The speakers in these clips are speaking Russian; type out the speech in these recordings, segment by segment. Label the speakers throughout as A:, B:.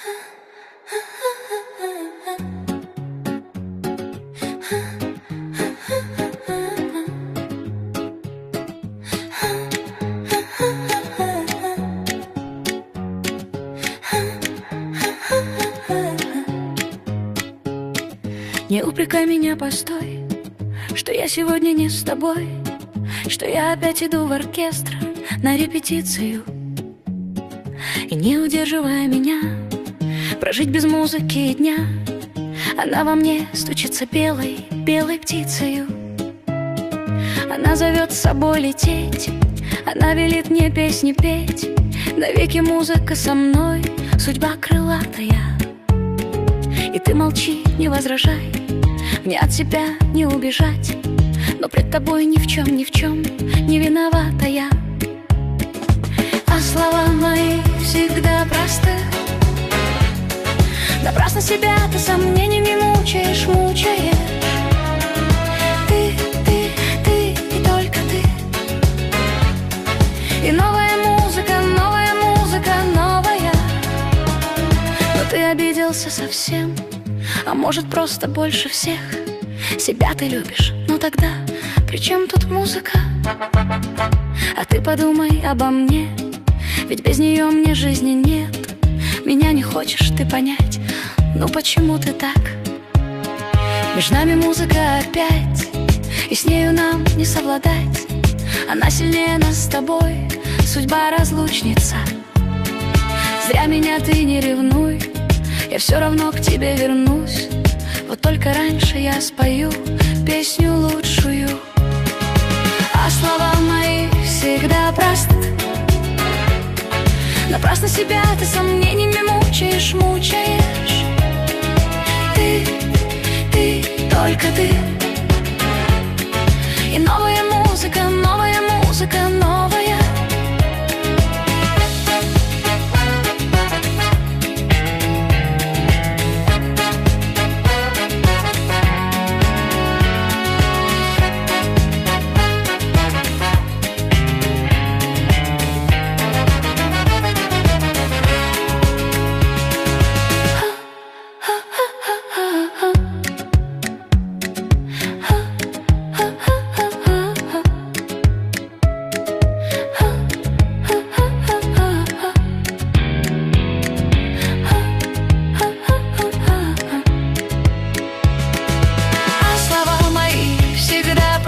A: Не упрекай меня, постой, что я сегодня не с тобой, что я опять иду в оркестр на репетицию. И не удерживая меня прожить без музыки и дня, она во мне стучится белой, белой птицею. Она зовет с собой лететь, она велит мне песни петь. Навеки музыка со мной, судьба крылатая. И ты молчи, не возражай, мне от тебя не убежать, но пред тобой ни в чем не виновата я. А слова мои всегда просты. Напрасно себя ты сомнениями мучаешь. Ты и только ты. И новая музыка, новая. Но ты обиделся совсем, а может просто больше всех. Себя ты любишь, ну тогда при чем тут музыка? А ты подумай обо мне, ведь без нее мне жизни нет. Меня не хочешь ты понять, ну почему ты так? Между нами музыка опять, и с нею нам не совладать. Она сильнее нас с тобой, судьба разлучница. Зря меня ты не ревнуй, я все равно к тебе вернусь. Вот только раньше я спою песню лучшую. А слова мои всегда просты. Напрасно себя ты сомнениями мучаешь. Ты, только ты. И новая музыка, новая.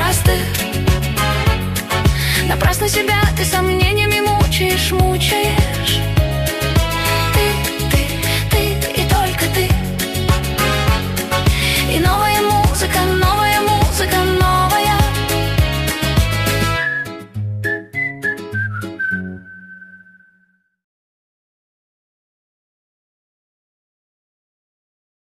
A: Напрасно себя ты сомнениями мучаешь.